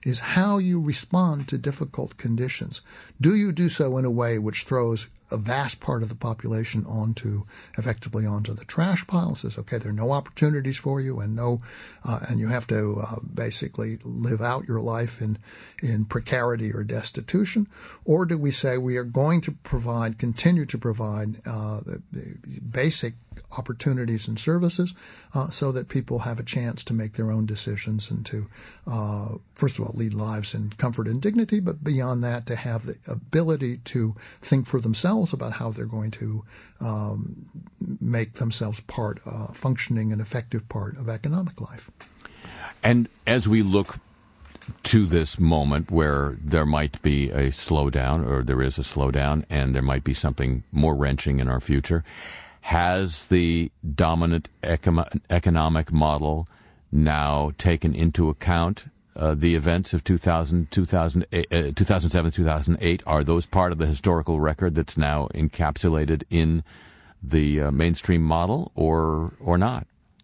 is how you respond to difficult conditions. Do you do so in a way which throws a vast part of the population onto, effectively onto the trash pile, says, okay, there are no opportunities for you, and no, uh, and you have to uh, basically live out your life in, in precarity or destitution? Or do we say we are going to provide, continue to provide uh, the, the basic opportunities and services uh, so that people have a chance to make their own decisions and to, uh, first of all, lead lives in comfort and dignity, but beyond that, to have the ability to think for themselves about how they're going to um, make themselves part, uh, functioning and effective part of economic life. And as we look to this moment where there might be a slowdown, or there is a slowdown, and there might be something more wrenching in our future, has the dominant eco- economic model now taken into account uh, the events of two thousand, two thousand eight, uh, two thousand seven, two thousand eight? Are those part of the historical record that's now encapsulated in the uh, mainstream model, or or not?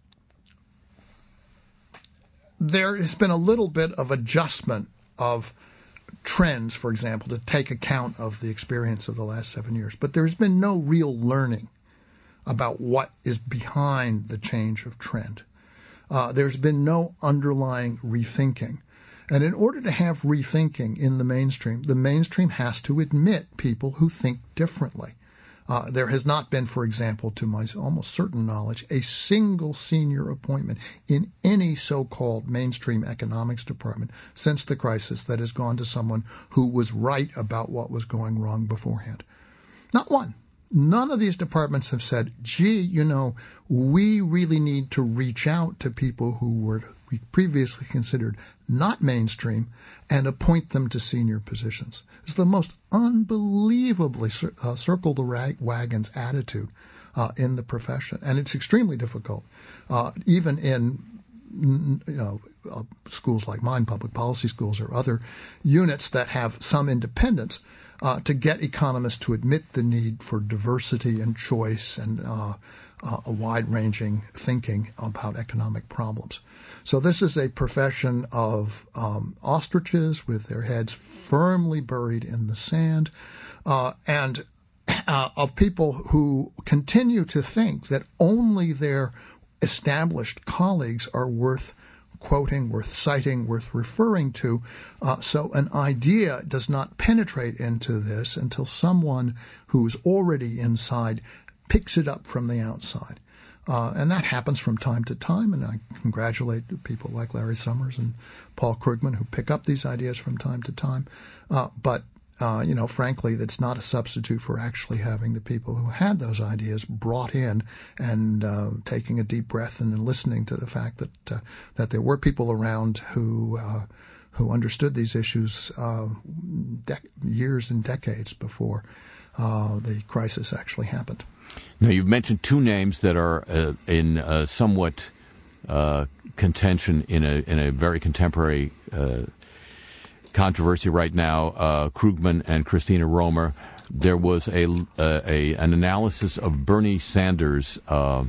There has been a little bit of adjustment of trends, for example, to take account of the experience of the last seven years. But there's been no real learning about what is behind the change of trend. Uh, there's been no underlying rethinking. And in order to have rethinking in the mainstream, the mainstream has to admit people who think differently. Uh, there has not been, for example, to my almost certain knowledge, a single senior appointment in any so-called mainstream economics department since the crisis that has gone to someone who was right about what was going wrong beforehand. Not one. None of these departments have said, gee, you know, we really need to reach out to people who were we previously considered not mainstream and appoint them to senior positions. It's the most unbelievably uh, circle the rag- wagons attitude uh, in the profession, and it's extremely difficult, uh, even in you know uh, schools like mine, public policy schools, or other units that have some independence, uh, to get economists to admit the need for diversity and choice and uh, uh, a wide-ranging thinking about economic problems. So this is a profession of um, ostriches with their heads firmly buried in the sand, uh, and uh, of people who continue to think that only their established colleagues are worth quoting, worth citing, worth referring to. Uh, so an idea does not penetrate into this until someone who's already inside picks it up from the outside. Uh, and that happens from time to time, and I congratulate people like Larry Summers and Paul Krugman who pick up these ideas from time to time. Uh, but, uh, you know, frankly, that's not a substitute for actually having the people who had those ideas brought in and uh, taking a deep breath and then listening to the fact that uh, that there were people around who uh, who understood these issues uh, de- years and decades before uh, the crisis actually happened. Now, you've mentioned two names that are uh, in uh, somewhat uh, contention in a in a very contemporary uh, controversy right now, uh, Krugman and Christina Romer. There was a, uh, a an analysis of Bernie Sanders' uh,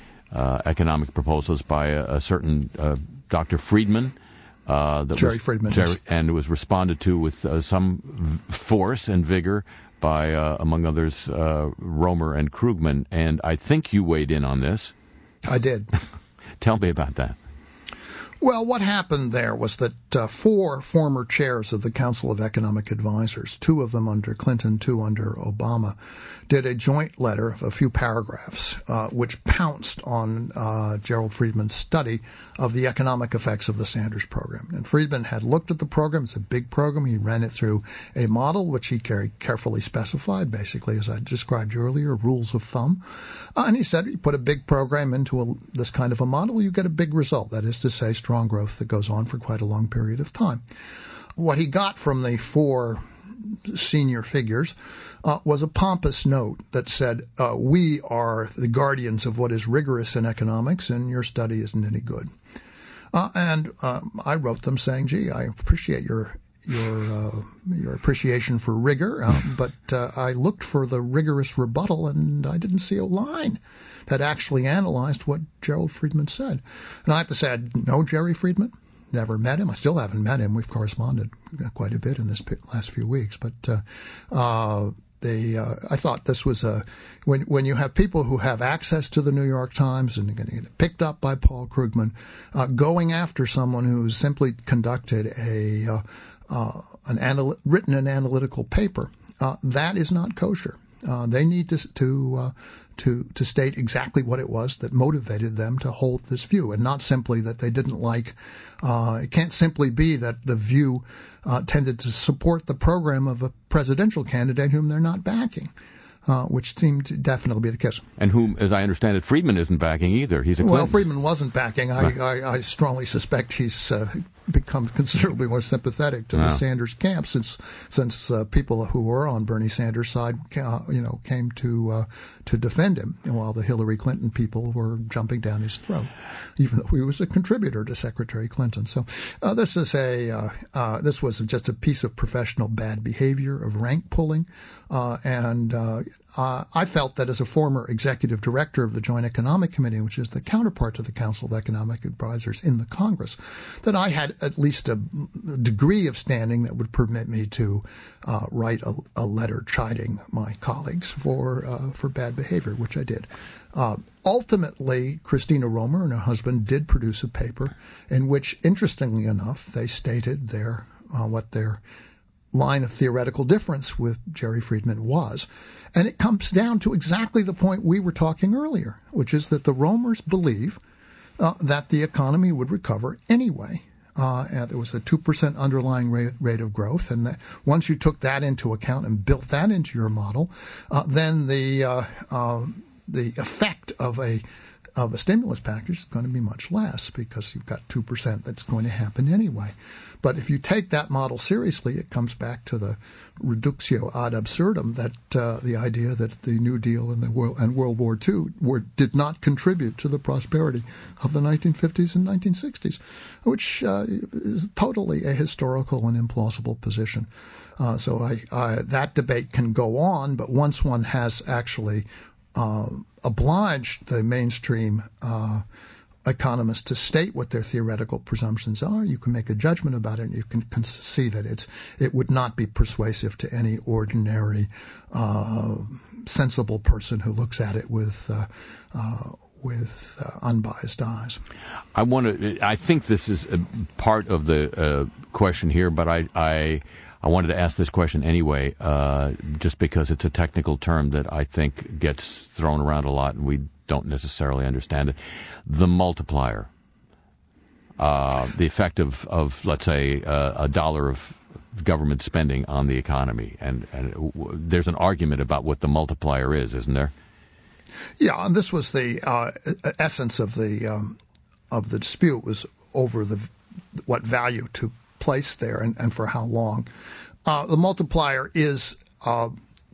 uh, economic proposals by a, a certain uh, Doctor Friedman. Uh, that Jerry was, Friedman. Jerry, yes. And it was responded to with uh, some v- force and vigor by, uh, among others, uh, Romer and Krugman. And I think you weighed in on this. I did. Tell me about that. Well, what happened there was that uh, four former chairs of the Council of Economic Advisors, two of them under Clinton, two under Obama, did a joint letter of a few paragraphs uh, which pounced on uh, Gerald Friedman's study of the economic effects of the Sanders program. And Friedman had looked at the program. It's a big program. He ran it through a model which he carefully specified, basically, as I described earlier, rules of thumb. Uh, and he said, you put a big program into a, this kind of a model, you get a big result. That is to say, strong growth that goes on for quite a long period of time. What he got from the four senior figures uh, was a pompous note that said, uh, we are the guardians of what is rigorous in economics, and your study isn't any good. Uh, and um, I wrote them saying, gee, I appreciate your your uh, your appreciation for rigor, uh, but uh, I looked for the rigorous rebuttal, and I didn't see a line that actually analyzed what Gerald Friedman said. And I have to say, I didn't know Jerry Friedman. never met him. I still haven't met him. We've corresponded quite a bit in this last few weeks. But uh, uh, the uh, I thought this was a when when you have people who have access to the New York Times and going to get picked up by Paul Krugman, uh, going after someone who's simply conducted a uh, uh, an anal- written an analytical paper, uh, that is not kosher. Uh, they need to to uh, to to state exactly what it was that motivated them to hold this view, and not simply that they didn't like. Uh, it can't simply be that the view uh, tended to support the program of a presidential candidate whom they're not backing, uh, which seemed to definitely be the case. And whom, as I understand it, Friedman isn't backing either. He's a Clinton. Well, Friedman wasn't backing. I, right. I, I strongly suspect he's uh, become considerably more sympathetic to wow. the Sanders camp since since uh, people who were on Bernie Sanders' side, uh, you know, came to uh, to defend him, while the Hillary Clinton people were jumping down his throat, even though he was a contributor to Secretary Clinton. So uh, this is a uh, uh, this was just a piece of professional bad behavior, of rank pulling, uh, and uh, uh, I felt that as a former executive director of the Joint Economic Committee, which is the counterpart to the Council of Economic Advisors in the Congress, that I had at least a degree of standing that would permit me to uh, write a, a letter chiding my colleagues for uh, for bad behavior, which I did. Uh, ultimately, Christina Romer and her husband did produce a paper in which, interestingly enough, they stated their uh, what their line of theoretical difference with Jerry Friedman was. And it comes down to exactly the point we were talking earlier, which is that the Romers believe uh, that the economy would recover anyway. Uh, and there was a two percent underlying rate, rate of growth, and that once you took that into account and built that into your model, uh, then the uh, uh, the effect of a of a stimulus package is going to be much less because you've got two percent that's going to happen anyway. But if you take that model seriously, it comes back to the reductio ad absurdum, that uh, the idea that the New Deal and the world and World War Two were did not contribute to the prosperity of the nineteen fifties and nineteen sixties, which uh, is totally a historical and implausible position. Uh, so I, I, that debate can go on, but once one has actually uh, obliged the mainstream uh, economists to state what their theoretical presumptions are, you can make a judgment about it, and you can, can see that it's it would not be persuasive to any ordinary, uh, sensible person who looks at it with uh, uh, with uh, unbiased eyes. I want to. I think this is a part of the uh, question here, but I. I I wanted to ask this question anyway, uh, just because it's a technical term that I think gets thrown around a lot and we don't necessarily understand it. The multiplier, uh, the effect of, of let's say, uh, a dollar of government spending on the economy. And, and w- there's an argument about what the multiplier is, isn't there? Yeah, and this was the uh, essence of the um, of the dispute, was over the what value to place there and, and for how long. Uh, the multiplier is uh,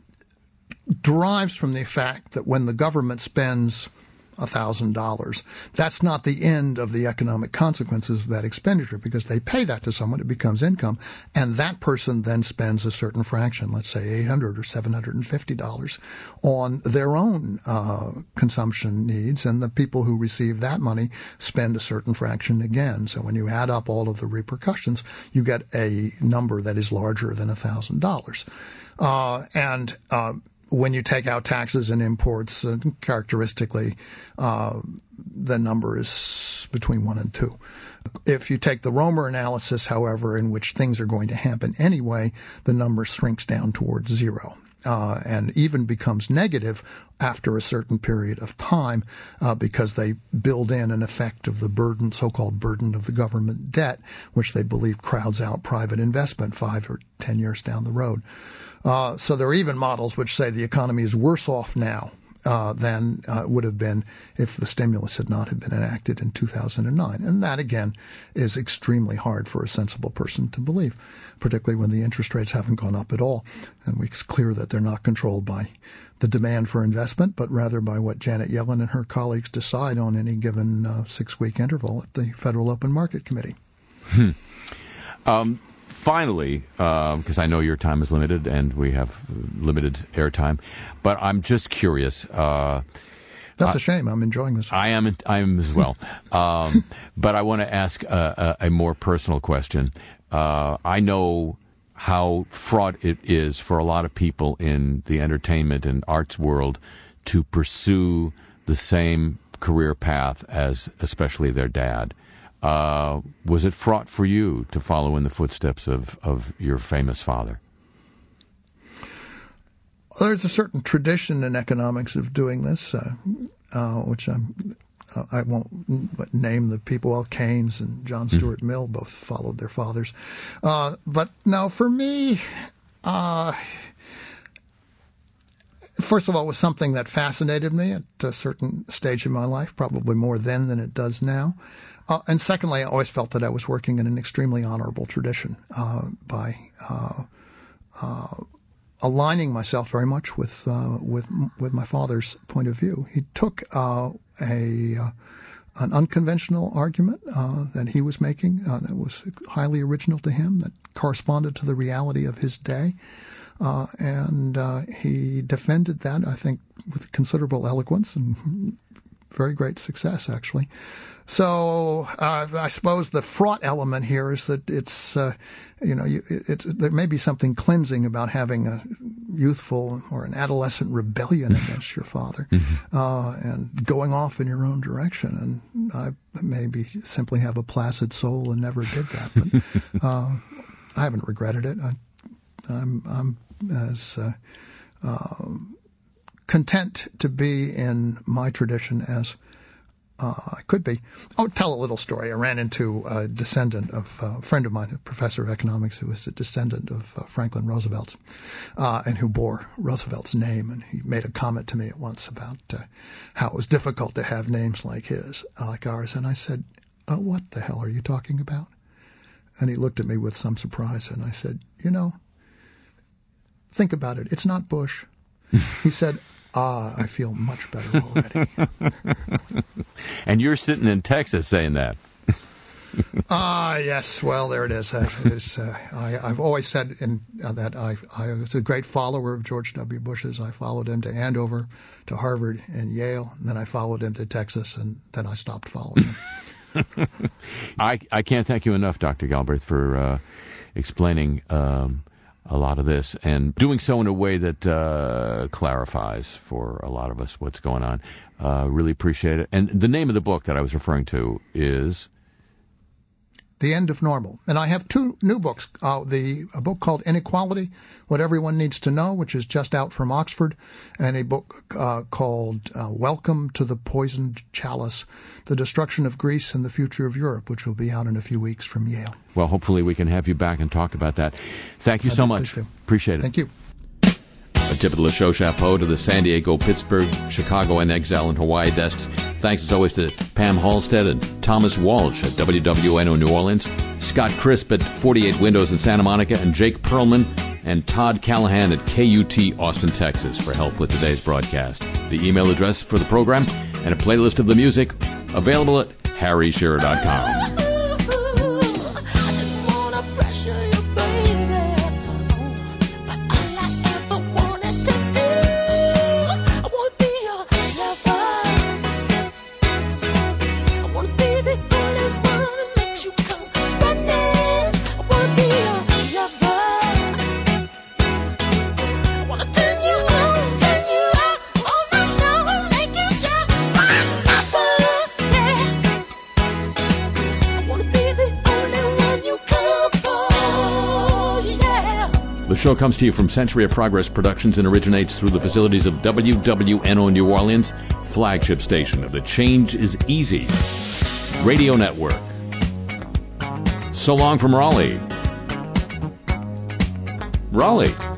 derives from the fact that when the government spends one thousand dollars, that's not the end of the economic consequences of that expenditure, because they pay that to someone, it becomes income, and that person then spends a certain fraction, let's say eight hundred dollars or seven hundred fifty dollars, on their own uh, consumption needs, and the people who receive that money spend a certain fraction again. So when you add up all of the repercussions, you get a number that is larger than one thousand dollars. Uh, and uh, when you take out taxes and imports, uh, characteristically, uh, the number is between one and two. If you take the Romer analysis, however, in which things are going to happen anyway, the number shrinks down towards zero. Uh, and even becomes negative after a certain period of time uh, because they build in an effect of the burden, so-called burden of the government debt, which they believe crowds out private investment five or ten years down the road. Uh, so there are even models which say the economy is worse off now uh, than uh, it would have been if the stimulus had not have been enacted in two thousand nine. And that, again, is extremely hard for a sensible person to believe, particularly when the interest rates haven't gone up at all. And it's clear that they're not controlled by the demand for investment, but rather by what Janet Yellen and her colleagues decide on any given uh, six-week interval at the Federal Open Market Committee. Hmm. Um, finally, because uh, I know your time is limited and we have limited airtime, but I'm just curious. Uh, That's a shame. I'm enjoying this. I am. I am as well. um, but I want to ask a, a, a more personal question. Uh, I know how fraught it is for a lot of people in the entertainment and arts world to pursue the same career path as especially their dad. Uh, was it fraught for you to follow in the footsteps of, of your famous father? There's a certain tradition in economics of doing this, uh, uh, which I'm, uh, I won't but name the people. Well, Keynes and John Stuart mm-hmm. Mill both followed their fathers. Uh, but now for me, uh, first of all, it was something that fascinated me at a certain stage in my life, probably more then than it does now. Uh, and secondly, I always felt that I was working in an extremely honorable tradition uh, by uh, uh, aligning myself very much with uh, with with my father's point of view. He took uh, a uh, an unconventional argument uh, that he was making uh, that was highly original to him, that corresponded to the reality of his day, uh, and uh, he defended that, I think, with considerable eloquence and very great success, actually. So uh, I suppose the fraught element here is that it's, uh, you know, you, it's, there may be something cleansing about having a youthful or an adolescent rebellion against your father mm-hmm. uh, and going off in your own direction. And I maybe simply have a placid soul and never did that. But uh, I haven't regretted it. I, I'm, I'm as uh, uh, content to be in my tradition as Uh, I could be. I'll tell a little story. I ran into a descendant of uh, a friend of mine, a professor of economics, who was a descendant of uh, Franklin Roosevelt, uh, and who bore Roosevelt's name. And he made a comment to me at once about uh, how it was difficult to have names like his, uh, like ours. And I said, oh, what the hell are you talking about? And he looked at me with some surprise, and I said, you know, think about it. It's not Bush. He said, ah, I feel much better already. And you're sitting in Texas saying that. Ah, yes. Well, there it is. It is uh, I, I've always said in, uh, that I, I was a great follower of George W. Bush's. I followed him to Andover, to Harvard, and Yale. And then I followed him to Texas, and then I stopped following him. I, I can't thank you enough, Doctor Galbraith, for uh, explaining um, a lot of this and doing so in a way that uh, clarifies for a lot of us what's going on. Uh, really appreciate it. And the name of the book that I was referring to is The End of Normal. And I have two new books. Uh, the a book called Inequality, What Everyone Needs to Know, which is just out from Oxford, and a book uh, called uh, Welcome to the Poisoned Chalice, The Destruction of Greece and the Future of Europe, which will be out in a few weeks from Yale. Well, hopefully we can have you back and talk about that. Thank you I'd so much. Appreciate it. Thank you. A tip of the show chapeau to the San Diego, Pittsburgh, Chicago, and Exile and Hawaii desks. Thanks as always to Pam Halstead and Thomas Walsh at W W N O New Orleans, Scott Crisp at forty-eight Windows in Santa Monica, and Jake Perlman and Todd Callahan at K U T Austin, Texas for help with today's broadcast. The email address for the program and a playlist of the music available at harry shearer dot com. The show comes to you from Century of Progress Productions and originates through the facilities of W W N O New Orleans, flagship station of the Change is Easy radio network. So long from Raleigh. Raleigh.